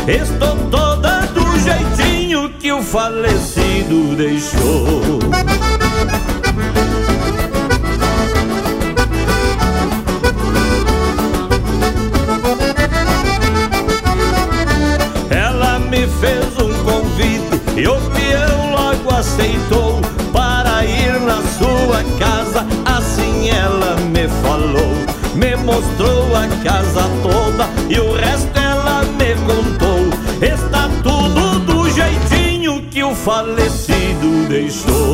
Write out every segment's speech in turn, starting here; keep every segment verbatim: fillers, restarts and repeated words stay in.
estou toda do jeitinho que o falecido deixou. Ela me fez um convite e o peão logo aceitou para ir na sua casa, assim ela me falou. Me mostrou a casa toda e o resto ela me contou. Está tudo do jeitinho que o falecido deixou.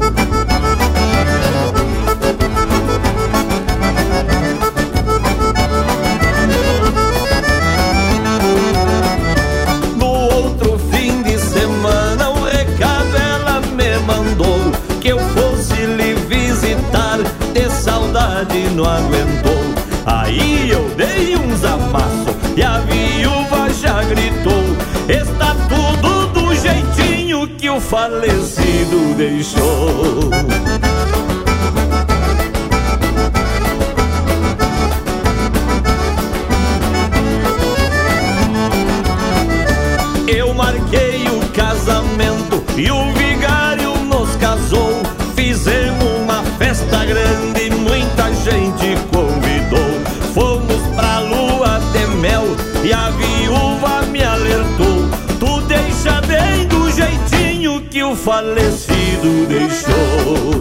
No outro fim de semana o recado ela me mandou que eu fosse lhe visitar, de saudade não aguentou. Aí eu dei uns amassos e a viúva já gritou. Está tudo do jeitinho que o falecido deixou. Eu marquei o casamento e o vigário nos casou. Fizemos uma festa grande, muita gente convidou. Fomos pra lua de mel e a viúva me alertou. Tu deixa bem do jeitinho que o falecido deixou.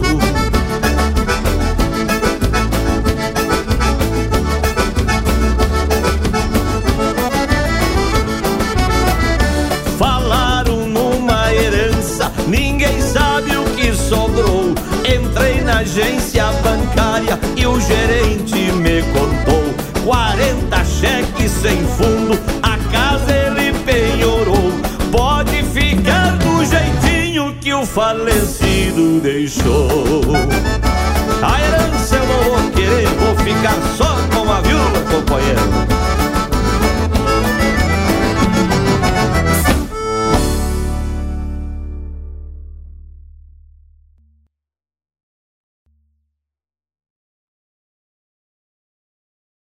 Falaram numa herança, ninguém sabe o que sobrou. Entrei na agência bancária e o gerente me contou. Quarenta cheques sem fundo, a casa ele penhorou. Pode ficar do jeitinho que o falecido deixou. A herança eu não vou querer, vou ficar só com a viúva, companheiro.